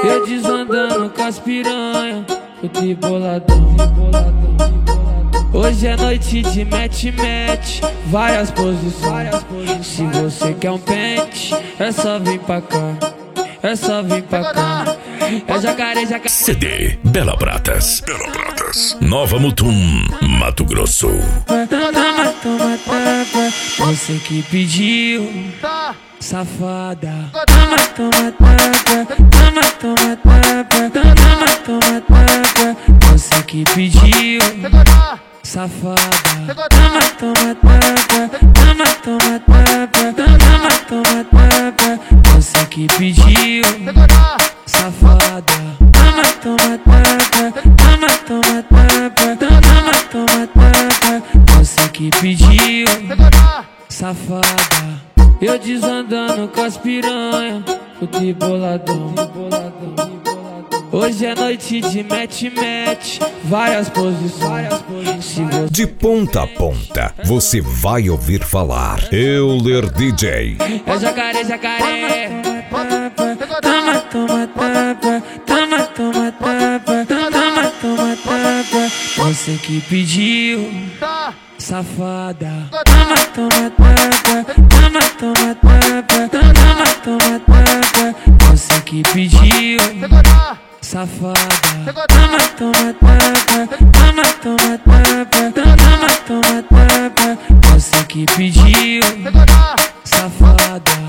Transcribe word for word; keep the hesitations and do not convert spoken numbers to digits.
Eu desandando com as piranha, eu tô boladão, boladão. Hoje é noite de match-match, várias posições. Se você quer um pente, é só vir pra cá, é só vir pra cá. É jacaré, jacaré. C D Bela Pratas, Bela Pratas, Nova Mutum, Mato Grosso. Toma, toma, tapa, você que pediu, safada. Toma, toma, tapa, toma, toma, tapa, toma, toma, tapa, você que pediu, safada. Toma, toma, tapa, toma, toma, tapa, toma, toma, tapa, você que pediu, safada. Toma, toma, tapa, toma, toma, tapa, toma, toma, tapa, você que pediu, safada. Eu desandando com as piranha, eu tô boladão, boladão. Hoje é noite de match-match, várias posições. Se você... De ponta a ponta, você vai ouvir falar Euler D J. É jacaré, jacaré. Toma, toma, tapa, toma, toma, tapa, toma, toma, tapa, você que pediu, safada. Toma, toma, tapa, toma, toma, tapa, toma, toma, tapa, você que pediu, safada. Toma, toma, tapa, toma, toma, tapa, toma, toma, tapa, você que pediu, safada.